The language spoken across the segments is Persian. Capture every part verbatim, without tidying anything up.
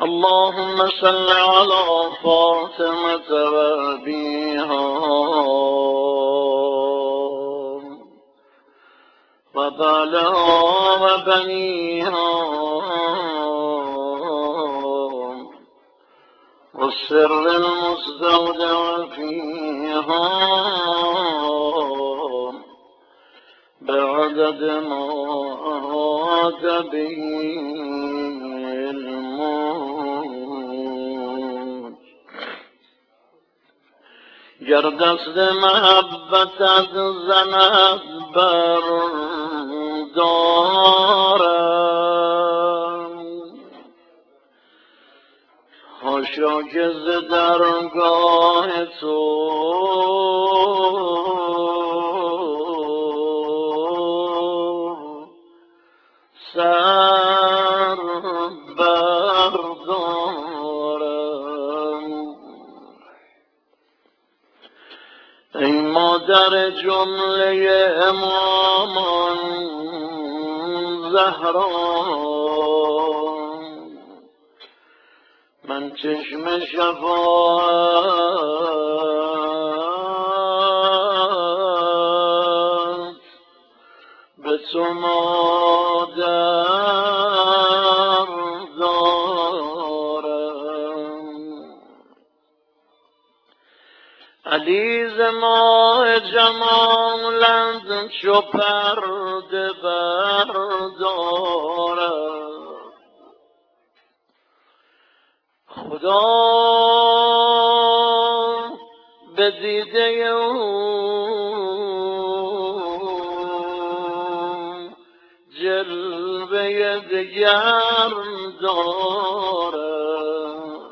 اللهم صل على فاطمة وأبيها وبعلها وبنيها والسر المستودع فيها بعدد ما أراد به الموت. گر دست محبتت زند بر دارم، حاشا که ز درگاه تو سر بردارم. ای مادر جمله امامان زهرا، من چشم شفاعت به تو مادر دارم. علی ز ماه جمالت چو پرده بردارد، خدا به دیده او جلوه دگر دارد.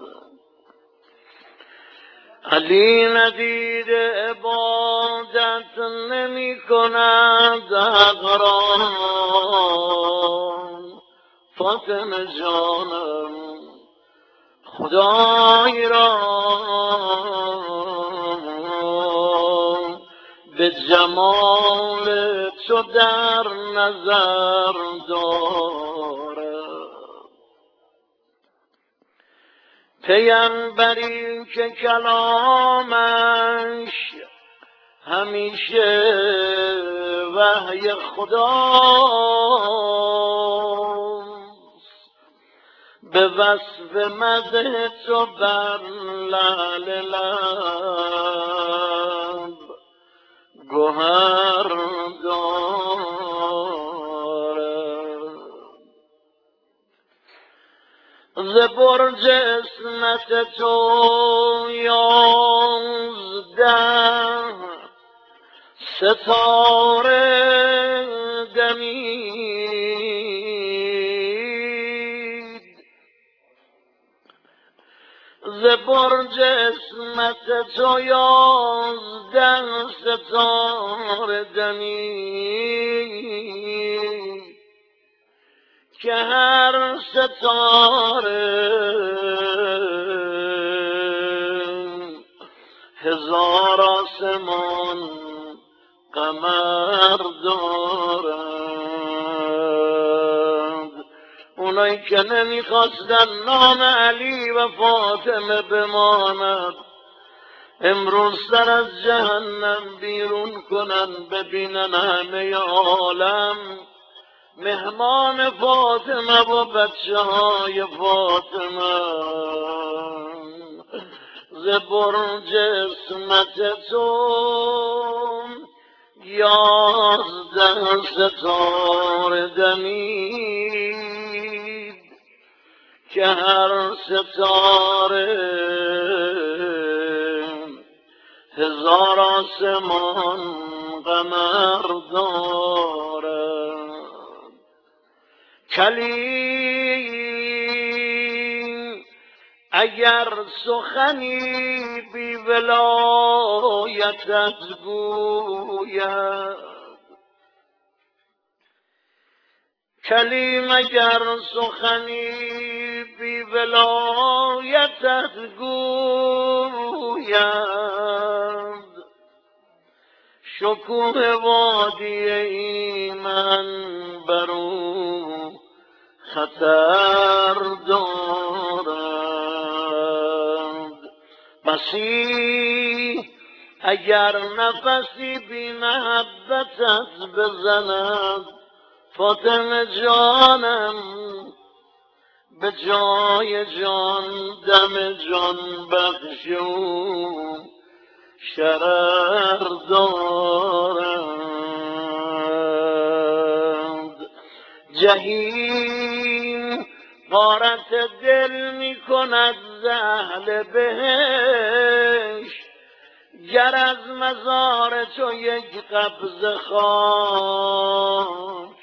علی ندید عبادت نمی کند حق را، فاطمه جانم خدای را به جمال تو در نظر دارد. پیمبری که کلامش همیشه وحی خداست، به وصف مدح تو بر لعل لب گوهر دارد. ز برج عصمت تو یازده ستاره دمید، ز برج عصمت تو یازده ستاره دمید، که هر ستاره هزار آسمان قمر دارد. اونایی که نمیخواستن نام علی و فاطمه بماند، امروز سر از جهنم بیرون کنن، ببینن همه عالم مهمان فاطمه و بچه های فاطمه. ز برج عصمت تو یازده ستاره دمید، که هر ستاره هزار آسمان قمر دارد. کلیم اگر سخنی بی ولایتت گوید، کلیم اگر سخنی بی ولایتت گوید، شکوه وادی ایمن برو خطر دارد. مسیح اگر نفسی بی محبتت بزند فاطمه جانم به جای جان دم جان بخشو شرر دارند. جهیم غارت دل می کند ز اهل بهشت گر از مزار تو یک قبضه خاک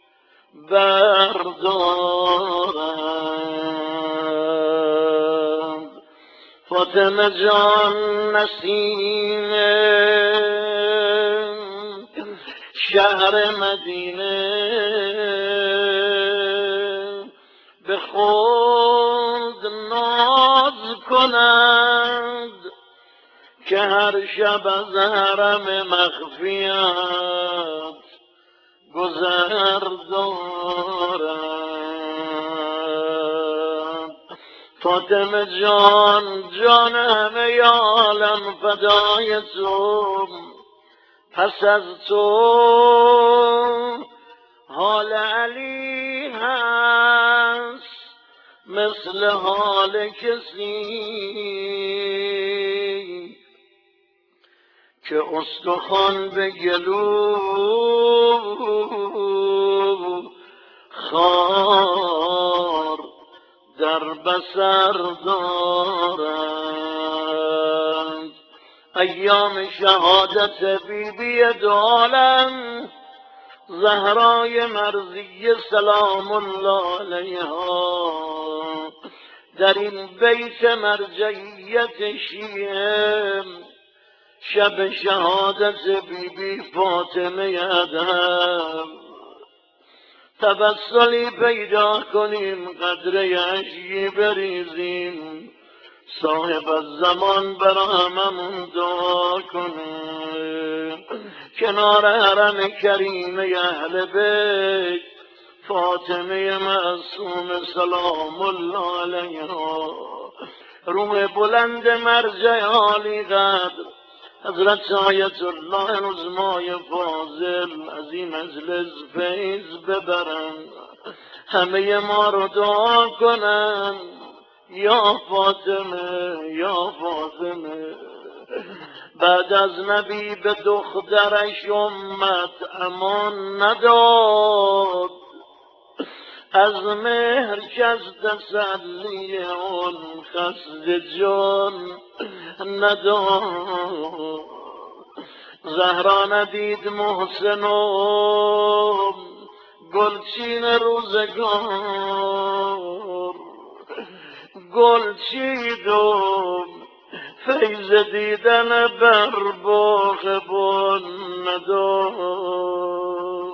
بردارند. فاطمه جان نسیم شهر مدینه به خود ناز کنند که هر شب از حرم مخفیت گذر دارند. فاطمه جان جان همه عالم فدای تو، پس از تو حال علی هست مثل حال کسی که استخوان به گلو خار در بسر دارند. ایام شهادت بی بی دو عالم زهرای مرضیه سلام الله علیها در این بیت مرجعیت شیعه شب شهادت بی بی فاطمه ادهم تبسلی پیدا کنیم، قدره اشکی بریزیم، صاحب الزمان برا هممون دعا کنه. کنار حرم کریمه اهل بیت فاطمه معصوم سلام الله علیها روح بلند مرجع عالی قدر حضرت آیت الله عظمای فاضل از این مجلس فیض ببرن، همه ما رو دعا کنن یا فاطمه یا فاطمه. بعد از نبی به دخترش امت امان نداد، از مهر کس تسلی اون خسته جان نداد. زهرا ندید محسن و گلچین روزگار، گل چید و فیض دیدن بر باغبان نداد.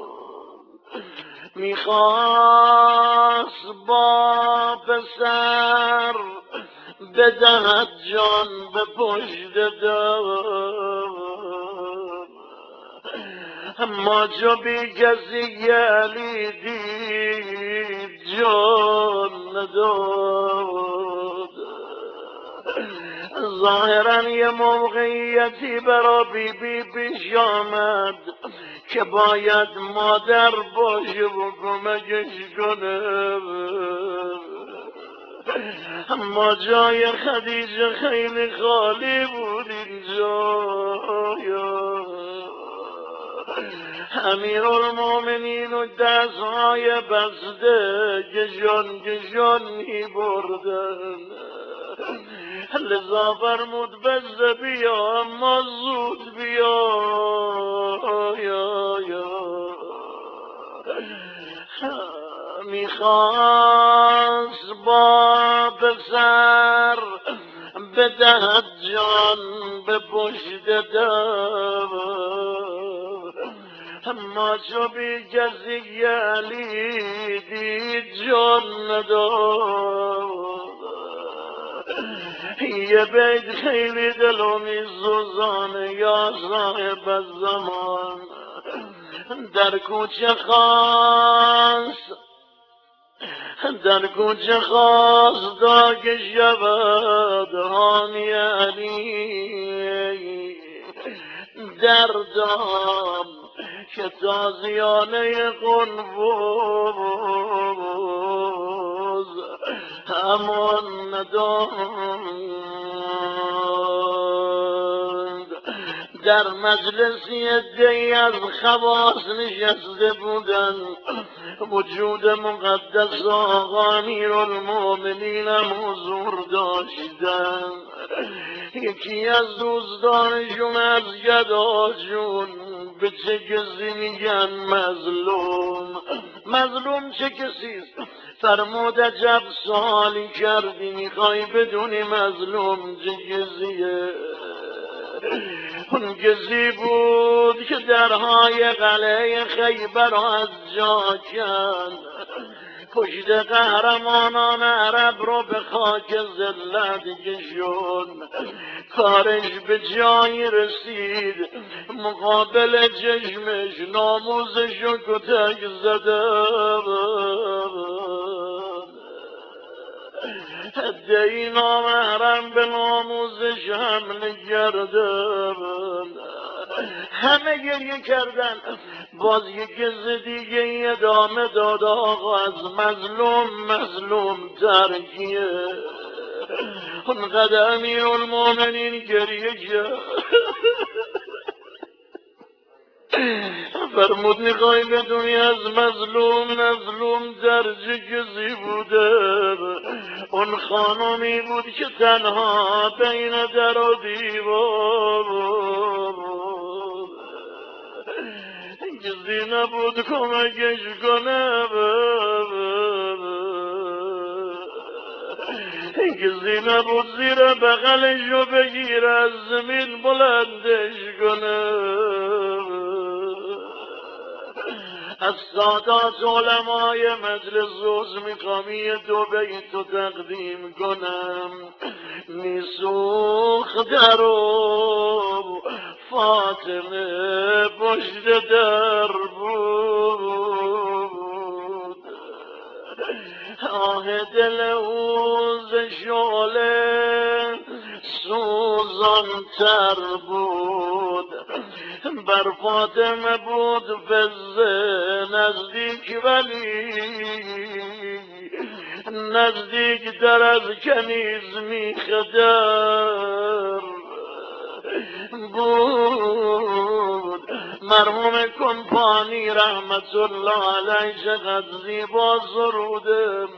میخواست با پسر بدهد جان به پشت دار، اما چو بی کسی علی دید جان نداد. ظاهرا یه موقعیتی برا بی بی پیش آمد که باید مادر باشه و کمکش کنه، اما جای خدیجه خیلی خالی بود اینجا. امیرالمومنین و دستهای بسته گشان گشان می بردن، لذا فرمود بس بیا اما زود بیا. یا یا میخواست با پسر بدهد جان به پشت در، اما چو بی کسی علی دید جان نداد. یه بیت خیلی دلو میسوزانه یا صاحب الزمان، در کوچه خواست در کوچه خواست تا که شود حامی علی دردم که تازیانه قنفوز همان نداند. در مجلسی دی از خواص نشسته بودن، وجود مقدس آقا امیرالمومنین هم حضور داشتن. یکی از دوستانشون از گداشون به چه کسی میگن مظلوم. مظلوم چه کسیست؟ فرمود عجب سوالی کردی، میخوای بدونی مظلوم چه کسیه؟ اون کسی بود که درهای قلعه خیبر از جا کند، پشت قهرمانان عرب رو به خاک ذلت کشون. کارش به جایی رسید مقابل چشمش ناموزش رو کتک زده. عده‌ای نامحرم به ناموزش حمله کردن، همه گریه کردن. باز یک کس دیگه ادامه داد آقا از مظلوم مظلوم ترکیه. اونقدر امیرالمومنین گریه کرد، فرمود میخوای بدونی از مظلوم مظلوم درجه کسی بوده؟ اون خانمی بود که تنها بین در و دیوار کسی نبود کمکش کنه، کسی نبود زیر بغلشو بگیر از زمین بلندش کنه. از سادات علمای مجلس روز میخوامی دو بیت رو تقدیم کنم. میسوخت رو فاطمه پشت در بود، آه دل اوز شعله سوزان تر بود. بر فاطمه بود فزه نزدیک ولی نزدیک در از کنیز میخدر بود. مرحوم کمپانی رحمت الله علیه چقدر زیبا سروده.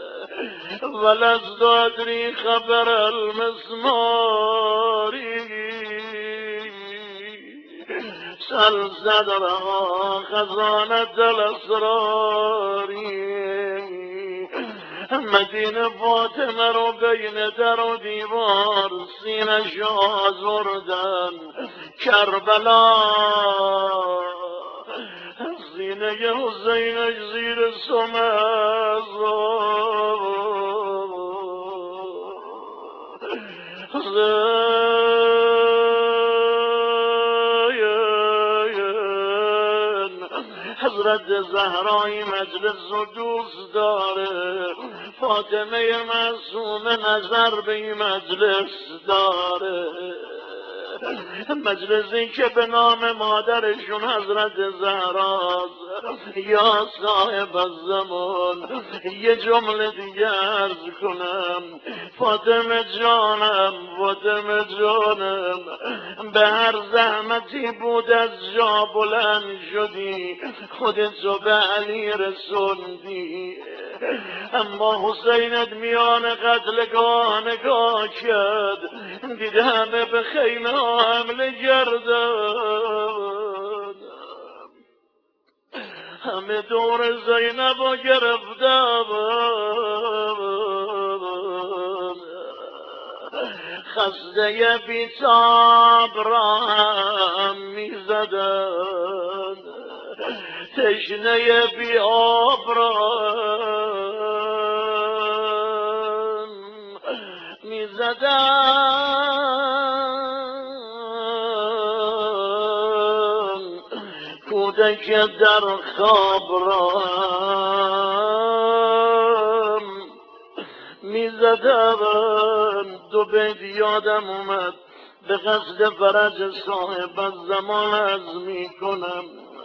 ولست ادری خبر المسماری سل صدرها خزانة الاسرار. مدینه فاطمه رو بین در و دیوار سینش آزردن. کربلا سینه حسینش زیر سمز حضرت زهرای مجلس رو دوست داره، فاطمه معصومه نظر به این مجلس داره. مجلسی که به نام مادرشون حضرت زهراست. یا صاحب الزمان یه جمله دیگه عرض کنم. فاطمه جانم فاطمه جانم، به هر زحمتی بود از جا بلند شدی، خودتو به علی رسوندی. اما حسینت میان قتلگاه نگاه کرد، دیده همه به خیمه ها حمله کردن، همه دور زینب رو گرفتن، خسته بیتاب را هم میزدن، تشنه بی آب را میزدن، کودک در خواب را زدن. دو بیت یادم اومد به قصد فرج صاحب الزمان از می کنم.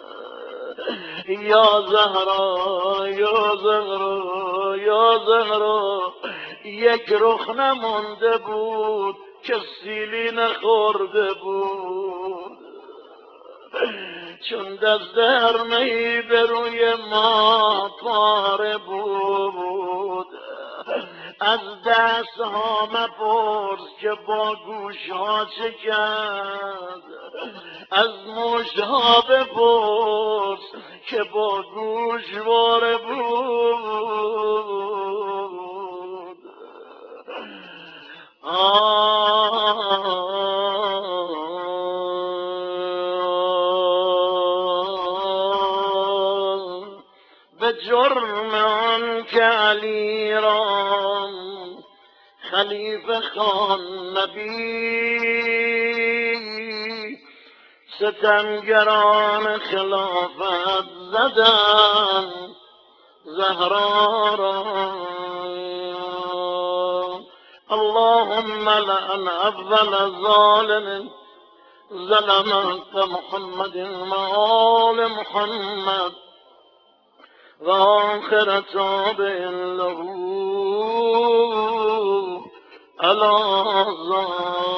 یا زهرا یا زهرا یا زهرا، یک رخ نمانده بود که سیلی نخورده بود. چون دست هرمهی به روی ما پاره بود. از دست ها مپرس که با گوش ها چه کرد، از مشت ها بپرس که با گوشواره بود. به جرم آن که علی را خلیفه خان نبی، ستمگران خلافت زدن زهرا را. اللهم لعن اول ظالم ظلم كمحمد وآل محمد وآخر تابع له على ذلك.